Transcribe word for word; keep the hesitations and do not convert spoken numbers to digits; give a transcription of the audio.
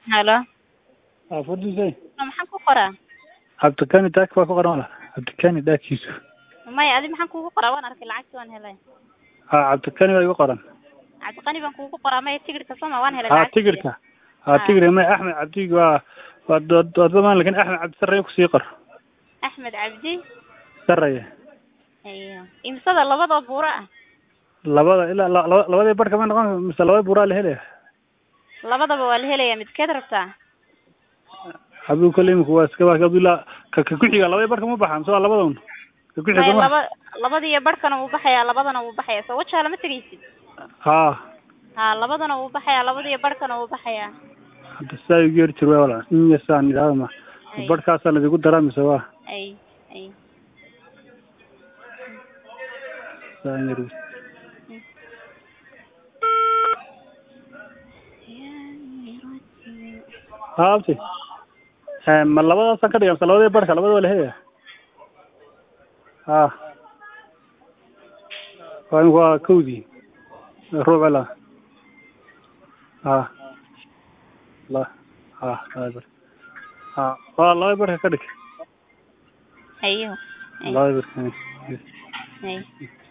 Hello. Afurdi say. Maxaan ku qoraa? Abdikani taak waa ku qoran wala. Abdikani daakiisu. Maya adi maxaan kuugu qoraa waan arkay lacagta waan helay. Ha Abdikani waa igu qoran. Cabdiqani baan kuugu qoraa maya tigirka soma waan helay Ha lacagta. tigirka. Ha tigirka ma Axmed Cabdi waa waa dood doodman laakiin Axmed Cabdi Sarre ku sii qor. Axmed Cabdi Sarre. Ayo. Imsada labada buura ah. Labada ila labada barka ma noqon mise labada buura la helay. Labadaba waa la helayaa midkeed rabtaa? Abuu kaliim kuwa iska waa Abdullah ka ku xiga labada barka ma baxan soo labadoon. Ka ku xiga laba labadii barkana wuu baxayaa labadana wuu baxayaa soo wacha lama tagaysid. Ha. Ha labadana wuu baxayaa labadii barkana wuu baxayaa. Hadda say geer jirway wala in yasaan ilaama. Barkaas la digu daraamisa waa. Ay ay. Saaniri. Haabti. Eh ma labada san ka dhigan labada barka labada wala heeya. Ha. Waan waa koodi. Roob ala. Ha. La. Ha, hada. Ha, waa laba barka ka dhig. Ayo. Laba barka. Ay.